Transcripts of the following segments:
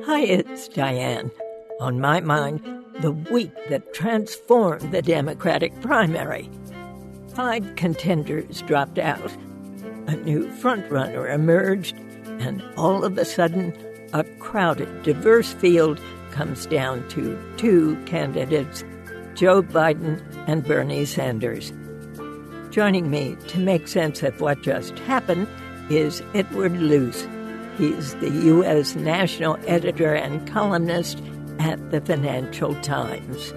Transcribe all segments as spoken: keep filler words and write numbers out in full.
Hi, it's Diane. On my mind, the week that transformed the Democratic primary. Five contenders dropped out. A new frontrunner emerged, and all of a sudden, a crowded, diverse field comes down to two candidates, Joe Biden and Bernie Sanders. Joining me to make sense of what just happened is Edward Luce. He's the U S national editor and columnist at the Financial Times.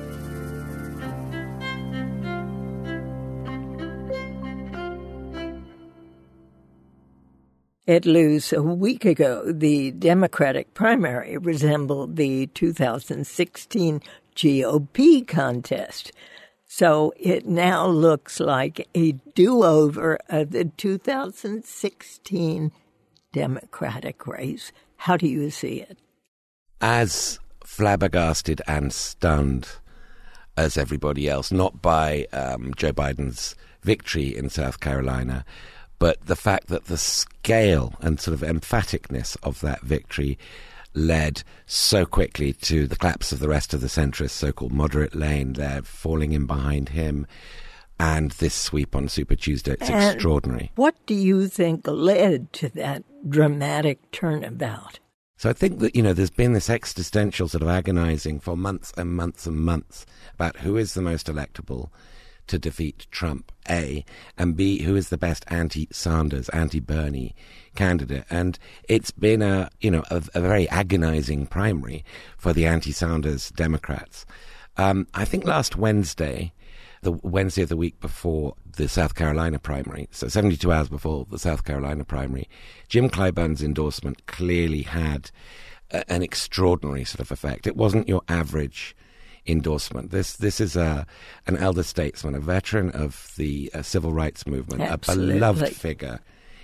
Ed Luce, a week ago, the Democratic primary resembled the two thousand sixteen G O P contest. So it now looks like a do-over of the two thousand sixteen Democratic race. How do you see it? As flabbergasted and stunned as everybody else, not by um, Joe Biden's victory in South Carolina, but the fact that the scale and sort of emphaticness of that victory led so quickly to the collapse of the rest of the centrist so-called moderate lane. They're falling in behind him, and this sweep on Super Tuesday, it's and extraordinary. What do you think led to that dramatic turnabout? So I think that, you know, there's been this existential sort of agonizing for months and months and months about who is the most electable to defeat Trump, A, and B, who is the best anti-Sanders, anti-Bernie candidate. And it's been a, you know, a, a very agonizing primary for the anti-Sanders Democrats. Um, I think last Wednesday, the Wednesday of the week before the South Carolina primary, so seventy-two hours before the South Carolina primary, Jim Clyburn's endorsement clearly had a, an extraordinary sort of effect. It wasn't your average endorsement. This this is a an elder statesman, a veteran of the uh, civil rights movement, Absolutely. a beloved figure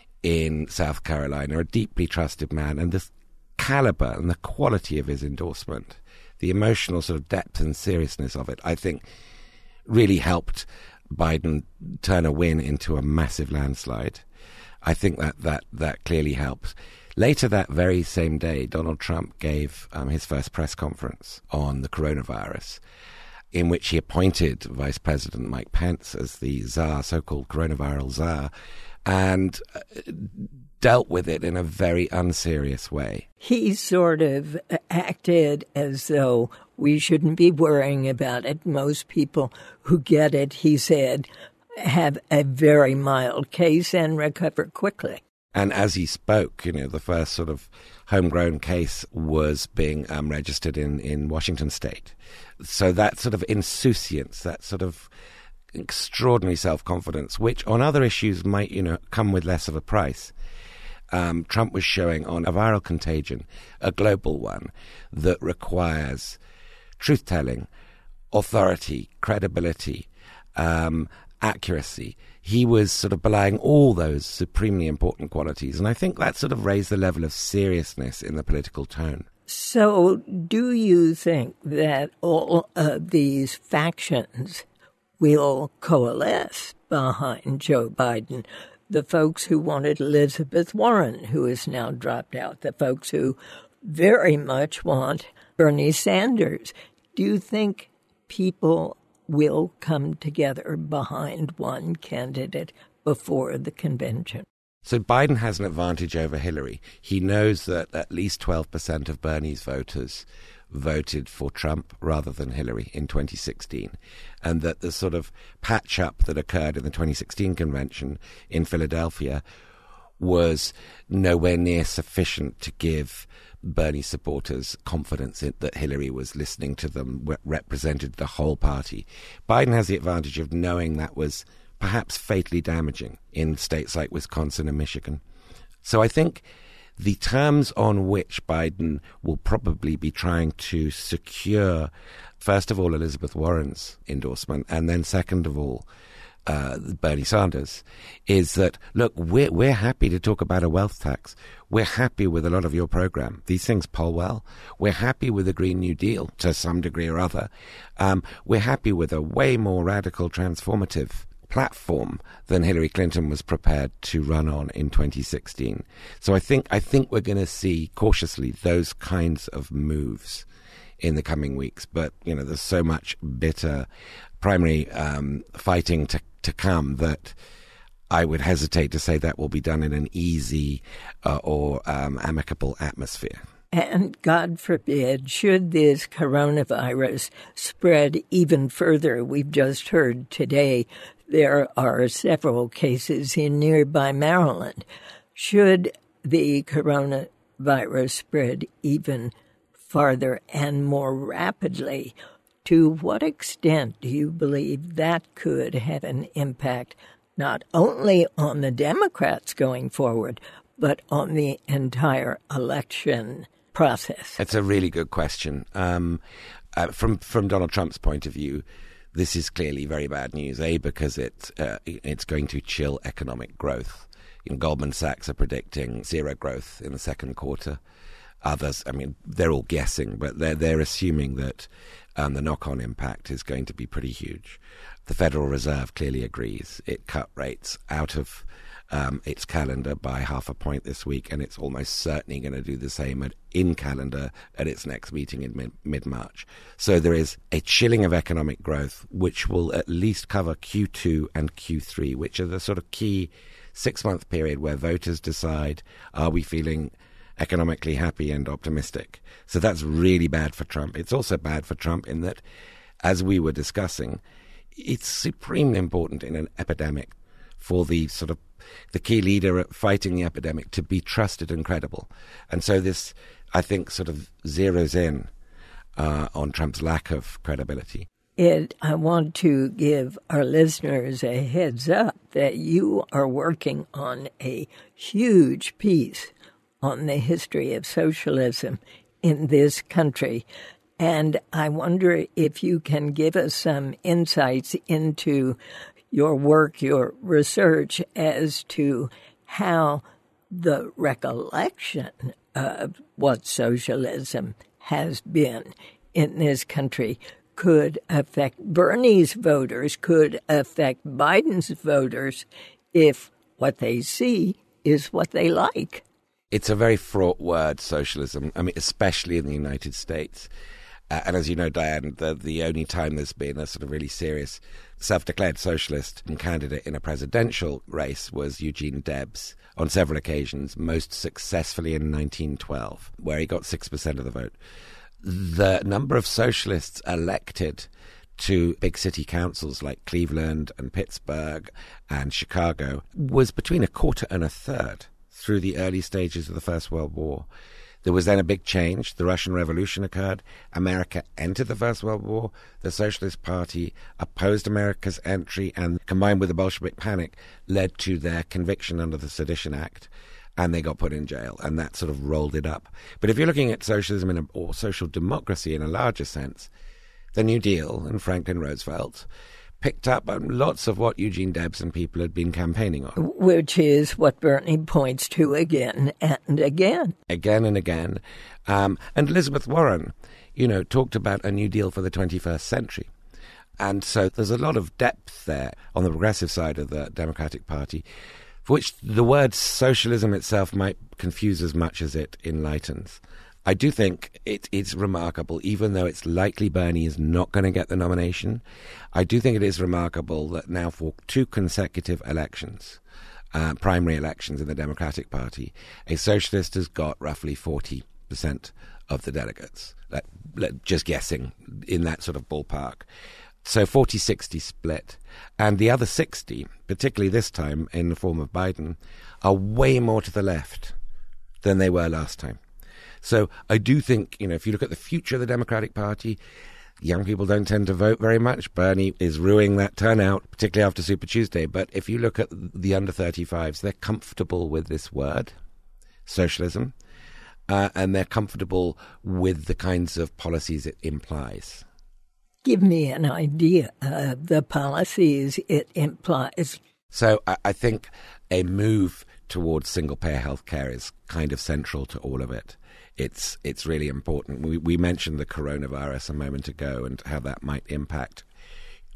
in South Carolina, a deeply trusted man, and the caliber and the quality of his endorsement, the emotional sort of depth and seriousness of it, I think really helped Biden turn a win into a massive landslide. I think that that, that clearly helped. Later that very same day, Donald Trump gave um, his first press conference on the coronavirus, in which he appointed Vice President Mike Pence as the czar, so-called coronavirus czar, and uh, dealt with it in a very unserious way. He sort of acted as though we shouldn't be worrying about it. Most people who get it, he said, have a very mild case and recover quickly. And as he spoke, you know, the first sort of homegrown case was being um, registered in, in Washington state. So that sort of insouciance, that sort of extraordinary self-confidence, which on other issues might, you know, come with less of a price, um, Trump was showing on a viral contagion, a global one, that requires truth-telling, authority, credibility, um, accuracy. He was sort of belying all those supremely important qualities. And I think that sort of raised the level of seriousness in the political tone. So do you think that all of these factions will coalesce behind Joe Biden? The folks who wanted Elizabeth Warren, who has now dropped out, the folks who very much want Bernie Sanders. Do you think people will come together behind one candidate before the convention? So Biden has an advantage over Hillary. He knows that at least twelve percent of Bernie's voters voted for Trump rather than Hillary in twenty sixteen, and that the sort of patch-up that occurred in the twenty sixteen convention in Philadelphia was nowhere near sufficient to give Bernie supporters confidence in, that Hillary was listening to them, re- represented the whole party. Biden has the advantage of knowing that was perhaps fatally damaging in states like Wisconsin and Michigan. So I think the terms on which Biden will probably be trying to secure, first of all, Elizabeth Warren's endorsement, and then second of all, Uh, Bernie Sanders, is that, look, we're, we're happy to talk about a wealth tax. We're happy with a lot of your program. These things poll well. We're happy with the Green New Deal to some degree or other. Um, we're happy with a way more radical, transformative platform than Hillary Clinton was prepared to run on in twenty sixteen. So I think I think we're going to see cautiously those kinds of moves in the coming weeks. But, you know, there's so much bitter primary um, fighting to, to come that I would hesitate to say that will be done in an easy uh, or um, amicable atmosphere. And God forbid, should this coronavirus spread even further, we've just heard today there are several cases in nearby Maryland. Should the coronavirus spread even farther and more rapidly, to what extent do you believe that could have an impact not only on the Democrats going forward, but on the entire election process? It's a really good question. Um, uh, from from Donald Trump's point of view, this is clearly very bad news. A, because it uh, it's going to chill economic growth. You know, Goldman Sachs are predicting zero growth in the second quarter. Others, I mean, they're all guessing, but they're they're assuming that um, the knock-on impact is going to be pretty huge. The Federal Reserve clearly agrees. It cut rates out of Um, its calendar by half a point this week, and it's almost certainly going to do the same at, in calendar at its next meeting in mid, mid-March. So there is a chilling of economic growth, which will at least cover Q two and Q three, which are the sort of key six-month period where voters decide, are we feeling economically happy and optimistic? So that's really bad for Trump. It's also bad for Trump in that, as we were discussing, it's supremely important in an epidemic for the sort of the key leader fighting the epidemic to be trusted and credible. And so this, I think, sort of zeroes in uh, on Trump's lack of credibility. It, I want to give our listeners a heads up that you are working on a huge piece on the history of socialism in this country. And I wonder if you can give us some insights into your work, your research as to how the recollection of what socialism has been in this country could affect Bernie's voters, could affect Biden's voters if what they see is what they like. It's a very fraught word, socialism, I mean, especially in the United States. Uh, and as you know, Diane, the, the only time there's been a sort of really serious self-declared socialist candidate in a presidential race was Eugene Debs on several occasions, most successfully in nineteen twelve, where he got six percent of the vote. The number of socialists elected to big city councils like Cleveland and Pittsburgh and Chicago was between a quarter and a third through the early stages of the First World War. There was then a big change. The Russian Revolution occurred. America entered the First World War. The Socialist Party opposed America's entry and, combined with the Bolshevik panic, led to their conviction under the Sedition Act, and they got put in jail, and that sort of rolled it up. But if you're looking at socialism in a, or social democracy in a larger sense, the New Deal and Franklin Roosevelt picked up on lots of what Eugene Debs and people had been campaigning on. Which is what Bernie points to again and again. Again and again. Um, and Elizabeth Warren, you know, talked about a New Deal for the twenty-first century. And so there's a lot of depth there on the progressive side of the Democratic Party, for which the word socialism itself might confuse as much as it enlightens. I do think it, it's remarkable, even though it's likely Bernie is not going to get the nomination. I do think it is remarkable that now for two consecutive elections, uh, primary elections in the Democratic Party, a socialist has got roughly forty percent of the delegates, like, just guessing, in that sort of ballpark. So forty sixty split. And the other sixty, particularly this time in the form of Biden, are way more to the left than they were last time. So I do think, you know, if you look at the future of the Democratic Party, young people don't tend to vote very much. Bernie is ruining that turnout, particularly after Super Tuesday. But if you look at the under thirty-fives, they're comfortable with this word, socialism, uh, and they're comfortable with the kinds of policies it implies. Give me an idea of the policies it implies. So I, I think a move towards single-payer health care is kind of central to all of it. It's it's really important. We, we mentioned the coronavirus a moment ago and how that might impact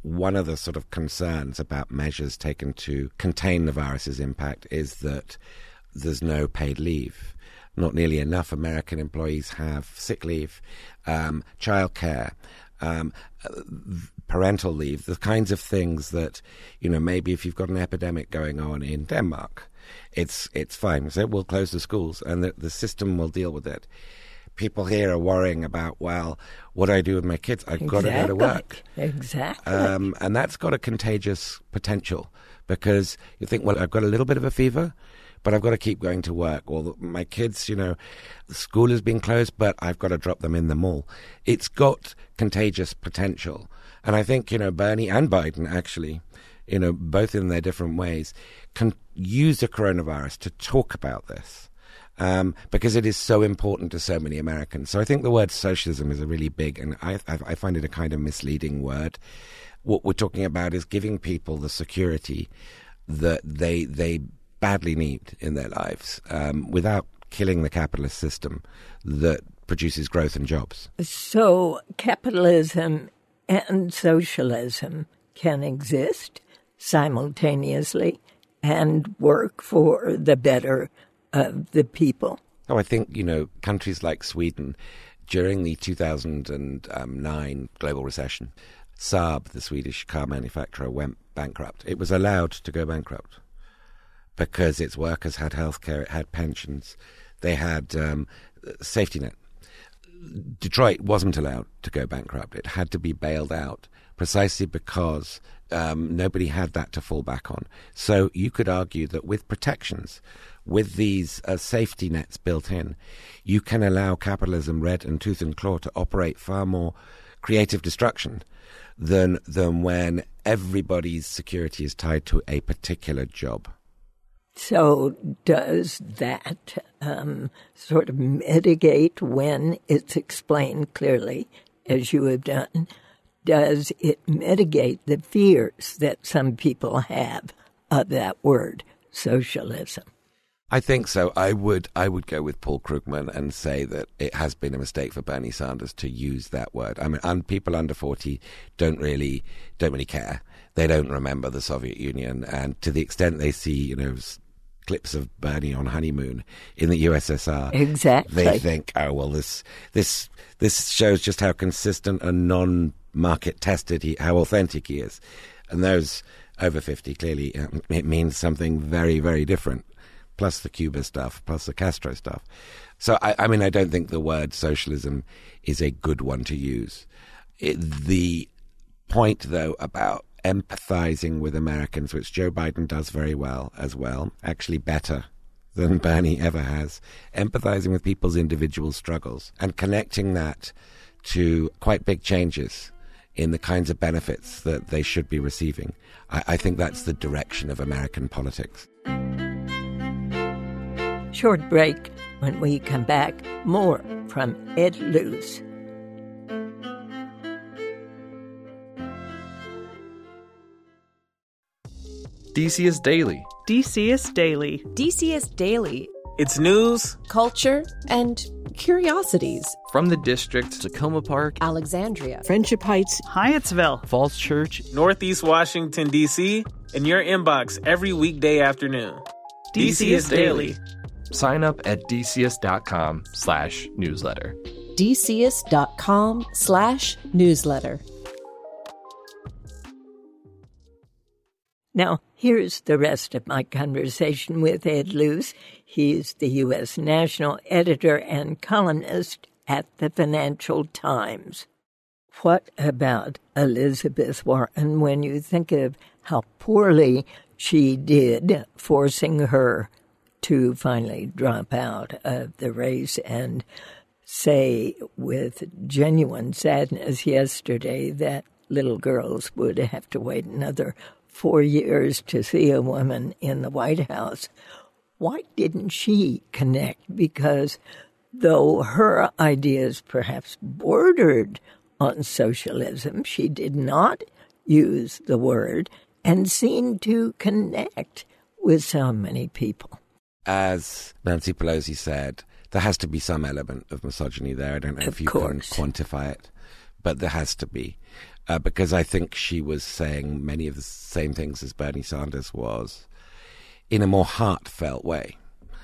one of the sort of concerns about measures taken to contain the virus's impact is that there's no paid leave. Not nearly enough American employees have sick leave, um, childcare, um, parental leave, the kinds of things that, you know, maybe if you've got an epidemic going on in Denmark, it's it's fine. So we'll close the schools and the, the system will deal with it. People here are worrying about, well, what do I do with my kids? I've exactly. got to go to work. Exactly. Um, and that's got a contagious potential because you think, well, I've got a little bit of a fever, but I've got to keep going to work. Or my kids, you know, the school is being closed, but I've got to drop them in the mall. It's got contagious potential. And I think, you know, Bernie and Biden actually, you know, both in their different ways, can use the coronavirus to talk about this. Um, because it is so important to so many Americans. So I think the word socialism is a really big, and I, I, I find it a kind of misleading word. What we're talking about is giving people the security that they they badly need in their lives um, without killing the capitalist system that produces growth and jobs. So capitalism and socialism can exist simultaneously and work for the better of the people. Oh, I think, you know, countries like Sweden, during the two thousand nine global recession, Saab, the Swedish car manufacturer, went bankrupt. It was allowed to go bankrupt because its workers had healthcare, it had pensions, they had um, safety net. Detroit wasn't allowed to go bankrupt. It had to be bailed out precisely because um, nobody had that to fall back on. So you could argue that with protections, with these uh, safety nets built in, you can allow capitalism red and tooth and claw to operate far more creative destruction than than when everybody's security is tied to a particular job. So does that um, sort of mitigate when it's explained clearly, as you have done? Does it mitigate the fears that some people have of that word, socialism? I think so. I would I would go with Paul Krugman and say that it has been a mistake for Bernie Sanders to use that word. I mean, and people under forty don't really don't really care. They don't remember the Soviet Union, and to the extent they see, you know, clips of Bernie on honeymoon in the U S S R, exactly, they think, oh well, this this this shows just how consistent and non-market tested he, how authentic he is. And those over fifty, clearly, um, it means something very, very different. Plus the Cuba stuff, plus the Castro stuff. So, I, I mean, I don't think the word socialism is a good one to use. It, the point, though, about empathizing with Americans, which Joe Biden does very well as well, actually better than Bernie ever has, empathizing with people's individual struggles and connecting that to quite big changes in the kinds of benefits that they should be receiving. I, I think that's the direction of American politics. Short break. When we come back, more from Ed Luce. D C S Daily. D C S Daily. D C S Daily. It's news, culture, and curiosities. From the district, Tacoma Park, Alexandria, Friendship Heights, Hyattsville, Falls Church, Northeast Washington, D C, in your inbox every weekday afternoon. D C S Daily. Sign up at dcs.com slash newsletter. dcs.com slash newsletter. Now, here's the rest of my conversation with Ed Luce. He's the U S national editor and columnist at the Financial Times. What about Elizabeth Warren when you think of how poorly she did, forcing her to finally drop out of the race and say with genuine sadness yesterday that little girls would have to wait another four years to see a woman in the White House? Why didn't she connect? Because though her ideas perhaps bordered on socialism, she did not use the word and seemed to connect with so many people. As Nancy Pelosi said, there has to be some element of misogyny there. I don't know of if you course. can quantify it. but there has to be. Uh, because I think she was saying many of the same things as Bernie Sanders was in a more heartfelt way.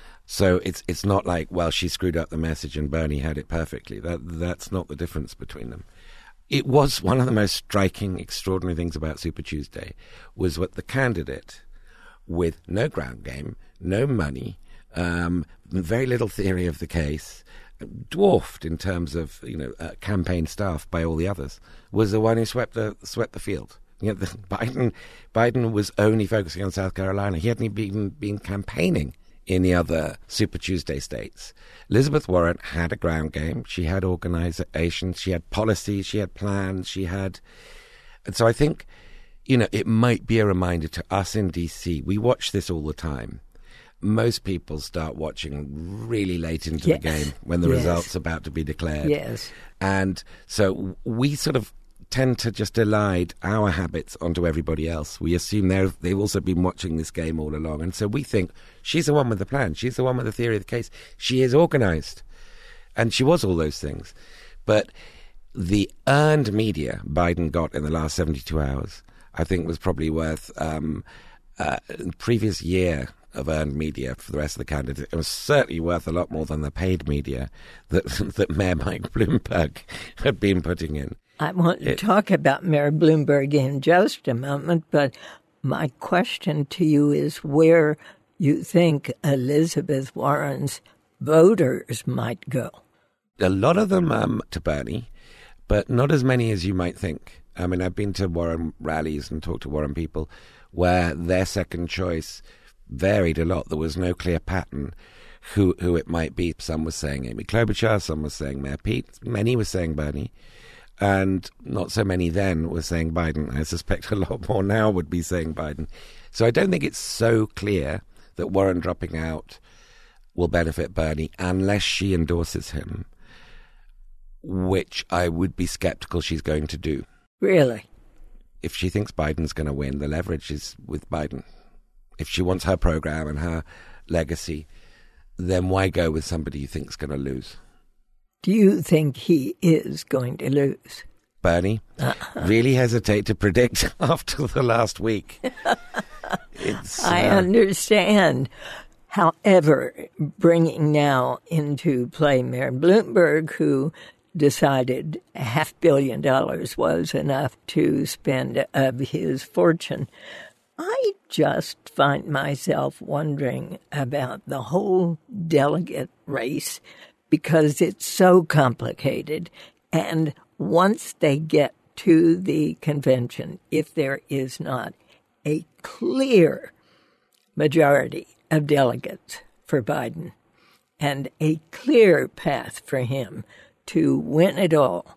So it's it's not like, well, she screwed up the message and Bernie had it perfectly. That That's not the difference between them. It was one of the most striking, extraordinary things about Super Tuesday was what the candidate with no ground game, no money, um, very little theory of the case, dwarfed in terms of you know uh, campaign staff by all the others, was the one who swept the swept the field. You know, the, Biden Biden was only focusing on South Carolina. He hadn't even been campaigning in the other Super Tuesday states. Elizabeth Warren had a ground game. She had organization. She had policies. She had plans. She had, and so I think, you know, it might be a reminder to us in D C. We watch this all the time. Most people start watching really late into yes. the game when the yes. results are about to be declared. Yes. And so we sort of tend to just elide our habits onto everybody else. We assume they've, they've also been watching this game all along. And so we think, she's the one with the plan. She's the one with the theory of the case. She is organized. And she was all those things. But the earned media Biden got in the last seventy-two hours, I think was probably worth um, uh, previous year of earned media for the rest of the candidates. It was certainly worth a lot more than the paid media that that Mayor Mike Bloomberg had been putting in. I want to it, talk about Mayor Bloomberg in just a moment, but my question to you is where you think Elizabeth Warren's voters might go. A lot of them um, to Bernie, but not as many as you might think. I mean, I've been to Warren rallies and talked to Warren people where their second choice varied a lot. There was no clear pattern who who it might be. Some were saying Amy Klobuchar, some were saying Mayor Pete, many were saying Bernie, and not so many then were saying Biden. I suspect a lot more now would be saying Biden. So I don't think it's so clear that Warren dropping out will benefit Bernie unless she endorses him, which I would be skeptical she's going to do. Really? If she thinks Biden's going to win, the leverage is with Biden. If she wants her program and her legacy, then why go with somebody you think's going to lose? Do you think he is going to lose? Bernie? Uh-huh. Really hesitate to predict after the last week. it's, I uh, understand. However, bringing now into play Mayor Bloomberg, who decided a half billion dollars was enough to spend of his fortune, I just find myself wondering about the whole delegate race because it's so complicated. And once they get to the convention, if there is not a clear majority of delegates for Biden and a clear path for him to win it all,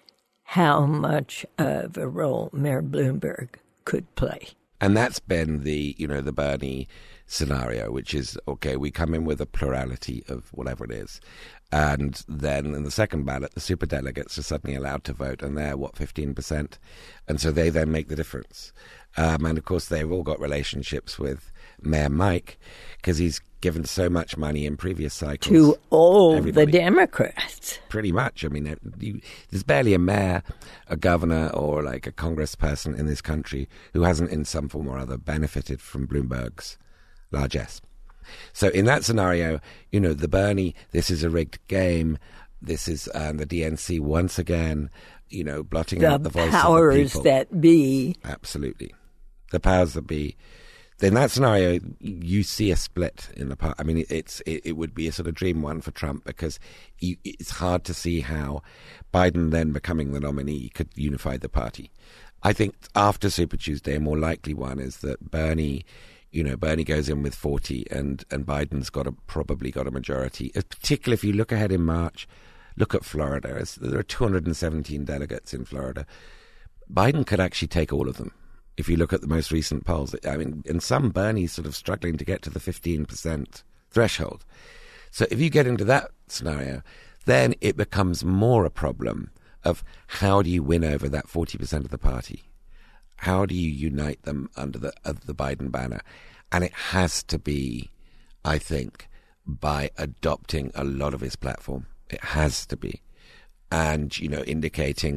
how much of a role Mayor Bloomberg could play. And that's been the, you know, the Bernie scenario, which is, okay, we come in with a plurality of whatever it is. And then in the second ballot, the superdelegates are suddenly allowed to vote, and they're, what, fifteen percent? And so they then make the difference. Um, and, of course, they've all got relationships with Mayor Mike because he's given so much money in previous cycles. To all Everybody. the Democrats. Pretty much. I mean, you, there's barely a mayor, a governor, or like a congressperson in this country who hasn't in some form or other benefited from Bloomberg's largesse. So in that scenario, you know, the Bernie, this is a rigged game. This is um, the D N C once again, you know, blotting the out the voice of the powers people. that be. Absolutely. The powers that be. In that scenario, you see a split in the party. I mean, it's it, it would be a sort of dream one for Trump because you, it's hard to see how Biden then becoming the nominee could unify the party. I think after Super Tuesday, a more likely one is that Bernie, you know, Bernie goes in with forty and, and Biden's got a, probably got a majority. Particularly if you look ahead in March, look at Florida. There are two hundred seventeen delegates in Florida. Biden could actually take all of them. If you look at the most recent polls, I mean, in some, Bernie's sort of struggling to get to the fifteen percent threshold. So if you get into that scenario, then it becomes more a problem of how do you win over that forty percent of the party? How do you unite them under the, uh, the Biden banner? And it has to be, I think, by adopting a lot of his platform. It has to be. And, you know, indicating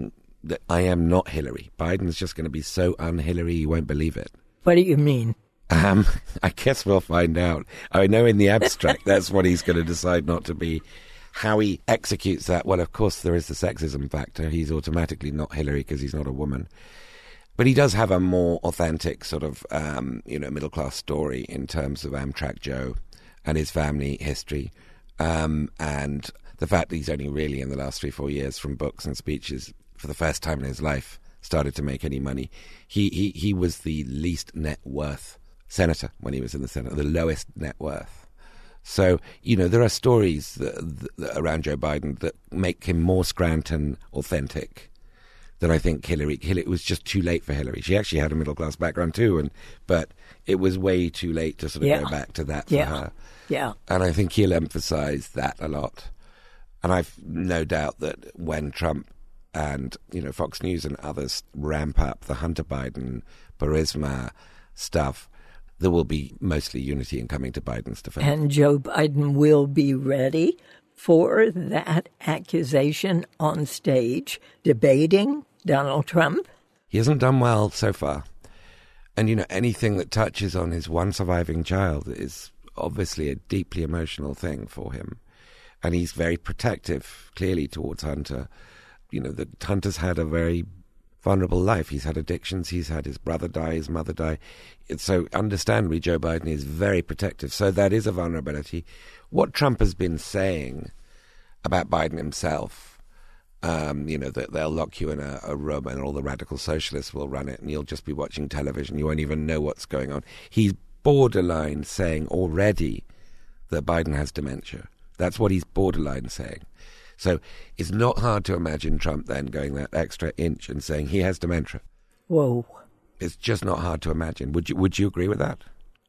that I am not Hillary. Biden's just going to be so un-Hillary you won't believe it. What do you mean? Um, I guess we'll find out. I know in the abstract that's what he's going to decide not to be. How he executes that, well, of course there is the sexism factor. He's automatically not Hillary because he's not a woman. But he does have a more authentic sort of, um, you know, middle-class story in terms of Amtrak Joe and his family history. Um, and the fact that he's only really in the last three, four years from books and speeches for the first time in his life started to make any money. He, he, he was the least net worth senator when he was in the Senate, the lowest net worth. So, you know, there are stories that, that, around Joe Biden that make him more Scranton authentic than I think Hillary. Hillary. It was just too late for Hillary. She actually had a middle-class background too, and but it was way too late to sort of yeah. go back to that for yeah. her. Yeah. And I think he'll emphasize that a lot. And I've no doubt that when Trump and, you know, Fox News and others ramp up the Hunter Biden, Burisma stuff, there will be mostly unity in coming to Biden's defense. And Joe Biden will be ready for that accusation on stage, debating Donald Trump. He hasn't done well so far. And, you know, anything that touches on his one surviving child is obviously a deeply emotional thing for him. And he's very protective, clearly, towards Hunter. You know, the Hunter's had a very vulnerable life. He's had addictions. He's had his brother die, his mother die. So understandably, Joe Biden is very protective. So that is a vulnerability. What Trump has been saying about Biden himself, um, you know, that they'll lock you in a, a room and all the radical socialists will run it and you'll just be watching television. You won't even know what's going on. He's borderline saying already that Biden has dementia. That's what he's borderline saying. So it's not hard to imagine Trump then going that extra inch and saying he has dementia. Whoa. It's just not hard to imagine. Would you would you agree with that?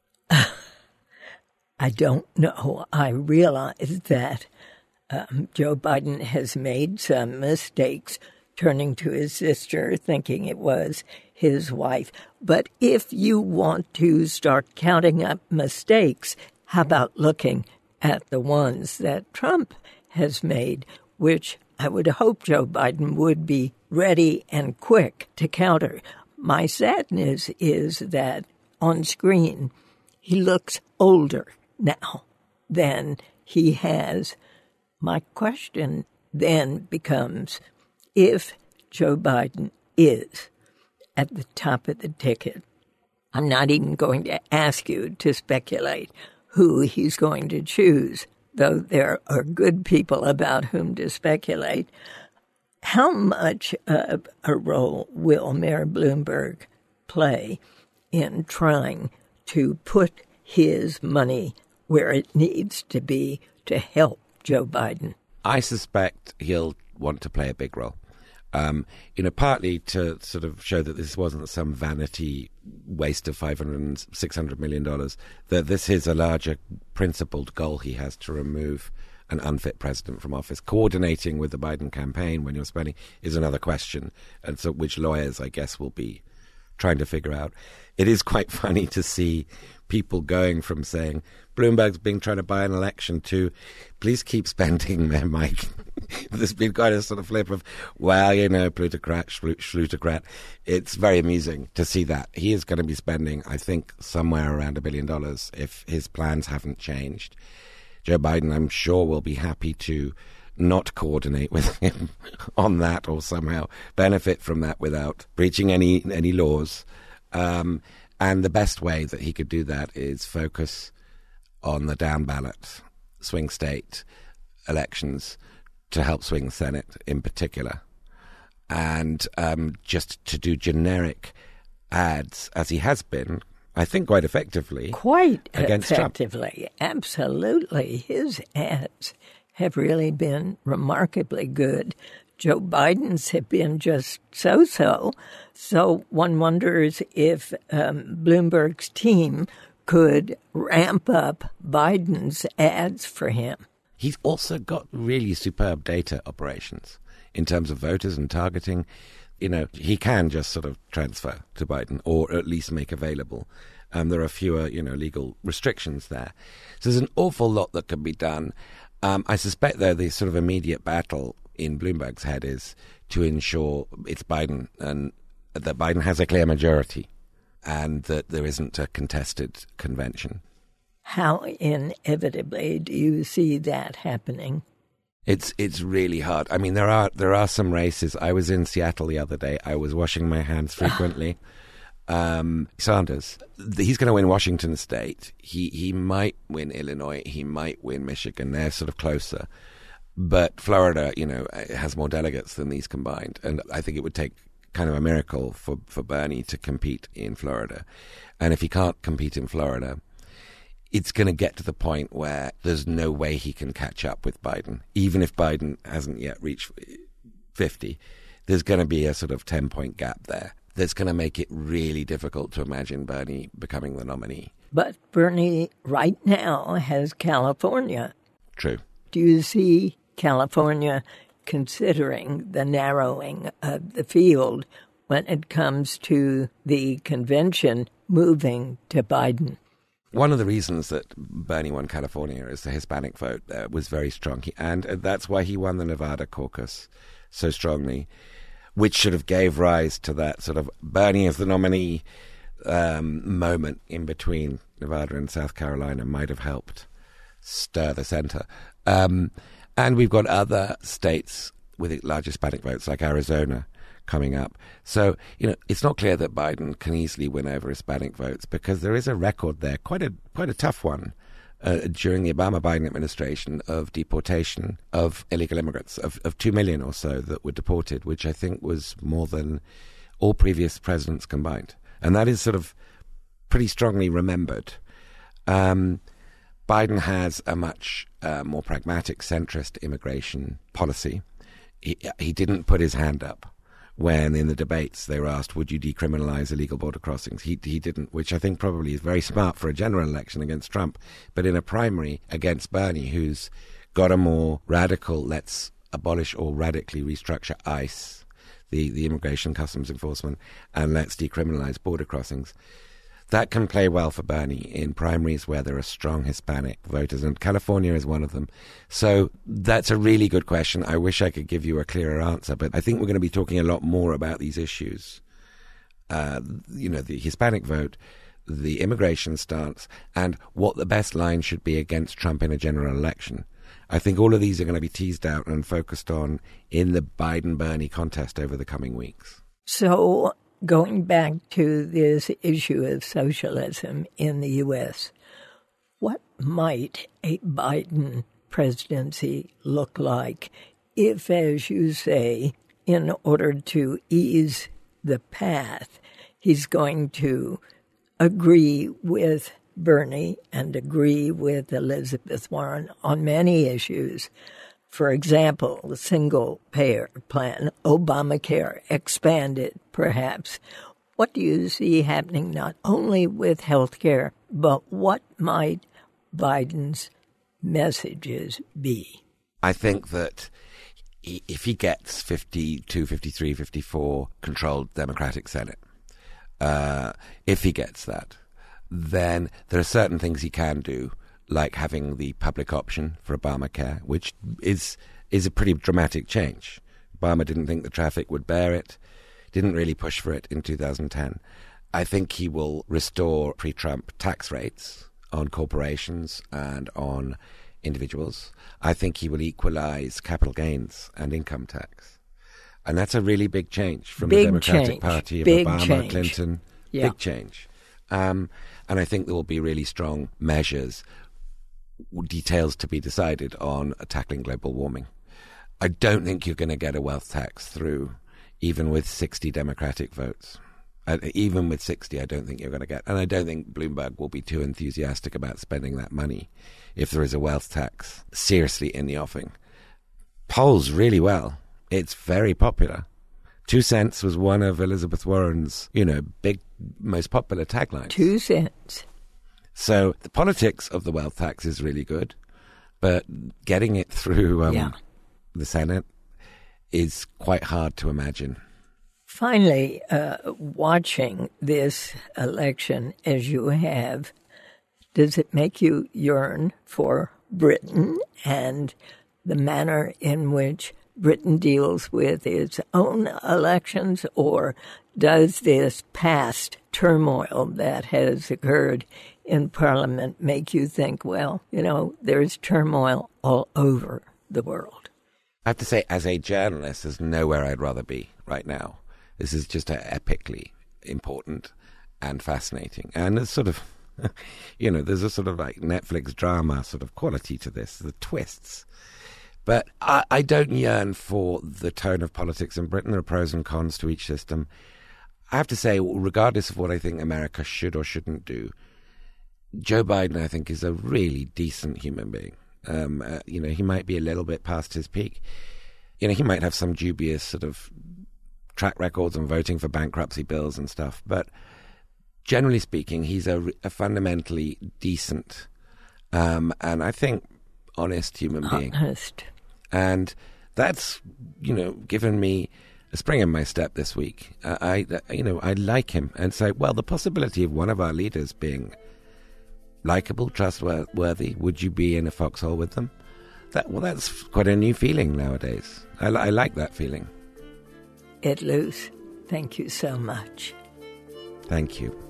I don't know. I realize that um, Joe Biden has made some mistakes, turning to his sister, thinking it was his wife. But if you want to start counting up mistakes, how about looking at the ones that Trump has made, which I would hope Joe Biden would be ready and quick to counter. My sadness is that on screen he looks older now than he has. My question then becomes, if Joe Biden is at the top of the ticket, I'm not even going to ask you to speculate who he's going to choose, though there are good people about whom to speculate. How much of a role will Mayor Bloomberg play in trying to put his money where it needs to be to help Joe Biden? I suspect he'll want to play a big role. Um, you know, partly to sort of show that this wasn't some vanity waste of five hundred, six hundred million dollars, that this is a larger principled goal he has to remove an unfit president from office. Coordinating with the Biden campaign when you're spending is another question, and so which lawyers, I guess, will be trying to figure out. It is quite funny to see people going from saying Bloomberg's been trying to buy an election to please keep spending, Mike. There's been quite a sort of flip of, well, you know, plutocrat, schlutocrat. It's very amusing to see that. He is going to be spending, I think, somewhere around a billion dollars if his plans haven't changed. Joe Biden, I'm sure, will be happy to not coordinate with him on that or somehow benefit from that without breaching any any laws. Um, and the best way that he could do that is focus on the down ballot swing state elections to help swing the Senate in particular. And um, just to do generic ads, as he has been, I think quite effectively. Quite against effectively, Trump. Absolutely. His ads have really been remarkably good. Joe Biden's have been just so-so. So one wonders if um, Bloomberg's team could ramp up Biden's ads for him. He's also got really superb data operations in terms of voters and targeting. You know, he can just sort of transfer to Biden or at least make available. Um, there are fewer, you know, legal restrictions there. So there's an awful lot that can be done. Um, I suspect, though, the sort of immediate battle in Bloomberg's head is to ensure it's Biden and that Biden has a clear majority and that there isn't a contested convention. How inevitably do you see that happening? It's it's really hard. I mean, there are there are some races. I was in Seattle the other day. I was washing my hands frequently. um, Sanders, he's going to win Washington State. He he might win Illinois. He might win Michigan. They're sort of closer. But Florida, you know, has more delegates than these combined. And I think it would take kind of a miracle for, for Bernie to compete in Florida. And if he can't compete in Florida, it's going to get to the point where there's no way he can catch up with Biden. Even if Biden hasn't yet reached fifty, there's going to be a sort of ten-point gap there that's going to make it really difficult to imagine Bernie becoming the nominee. But Bernie right now has California. True. Do you see California considering the narrowing of the field when it comes to the convention moving to Biden? One of the reasons that Bernie won California is the Hispanic vote uh, was very strong. He, and that's why he won the Nevada caucus so strongly, which sort of gave rise to that sort of Bernie as the nominee um, moment in between Nevada and South Carolina might have helped stir the center. Um, and we've got other states with large Hispanic votes like Arizona coming up. So, you know, it's not clear that Biden can easily win over Hispanic votes because there is a record there, quite a quite a tough one, uh, during the Obama-Biden administration of deportation of illegal immigrants, of, of two million or so that were deported, which I think was more than all previous presidents combined. And that is sort of pretty strongly remembered. Um, Biden has a much uh, more pragmatic, centrist immigration policy. He, he didn't put his hand up when in the debates they were asked, would you decriminalize illegal border crossings? He he didn't, which I think probably is very smart for a general election against Trump. But in a primary against Bernie, who's got a more radical, let's abolish or radically restructure ICE, the, the Immigration Customs Enforcement, and let's decriminalize border crossings. That can play well for Bernie in primaries where there are strong Hispanic voters, and California is one of them. So that's a really good question. I wish I could give you a clearer answer, but I think we're going to be talking a lot more about these issues. Uh, you know, the Hispanic vote, the immigration stance, and what the best line should be against Trump in a general election. I think all of these are going to be teased out and focused on in the Biden-Bernie contest over the coming weeks. So going back to this issue of socialism in the U S, what might a Biden presidency look like if, as you say, in order to ease the path, he's going to agree with Bernie and agree with Elizabeth Warren on many issues? For example, the single-payer plan, Obamacare, expanded, perhaps. What do you see happening not only with health care, but what might Biden's messages be? I think that if he gets fifty-two, fifty-three, fifty-four controlled Democratic Senate, uh, if he gets that, then there are certain things he can do, like having the public option for Obamacare, which is is a pretty dramatic change. Obama didn't think the traffic would bear it, didn't really push for it in two thousand ten. I think he will restore pre-Trump tax rates on corporations and on individuals. I think he will equalize capital gains and income tax. And that's a really big change from big the Democratic change. Party of big Obama, change. Clinton. Yeah. Big change. Um, and I think there will be really strong measures, details to be decided on tackling global warming. I don't think you're going to get a wealth tax through, even with sixty Democratic votes. Uh, even with sixty, I don't think you're going to get. And I don't think Bloomberg will be too enthusiastic about spending that money if there is a wealth tax seriously in the offing. Polls really well. It's very popular. Two cents was one of Elizabeth Warren's, you know, big, most popular taglines. Two cents. So the politics of the wealth tax is really good, but getting it through um, yeah. the Senate is quite hard to imagine. Finally, uh, watching this election as you have, does it make you yearn for Britain and the manner in which Britain deals with its own elections, or does this past turmoil that has occurred in Parliament make you think, well, you know, there's turmoil all over the world? I have to say, as a journalist, there's nowhere I'd rather be right now. This is just epically important and fascinating. And there's sort of, you know, there's a sort of like Netflix drama sort of quality to this, the twists. But I, I don't yearn for the tone of politics in Britain. There are pros and cons to each system. I have to say, regardless of what I think America should or shouldn't do, Joe Biden, I think, is a really decent human being. Um, uh, you know, he might be a little bit past his peak. You know, he might have some dubious sort of track records on voting for bankruptcy bills and stuff. But generally speaking, he's a, a fundamentally decent um, and I think honest human being. Honest. And that's, you know, given me a spring in my step this week. Uh, I, you know, I like him and say, well, the possibility of one of our leaders being likable, trustworthy, would you be in a foxhole with them? That well, that's quite a new feeling nowadays. I, I like that feeling. Ed Luce, thank you so much. Thank you.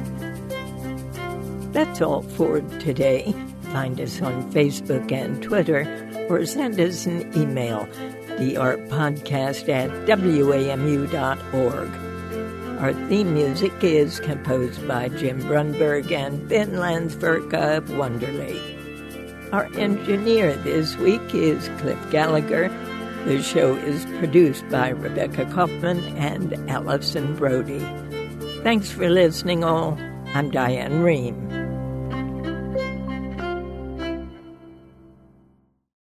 That's all for today. Find us on Facebook and Twitter, or send us an email, the art podcast at w a m u dot org. Our theme music is composed by Jim Brunberg and Ben Landsberg of Wonderly. Our engineer this week is Cliff Gallagher. The show is produced by Rebecca Kaufman and Allison Brody. Thanks for listening, all. I'm Diane Rehm.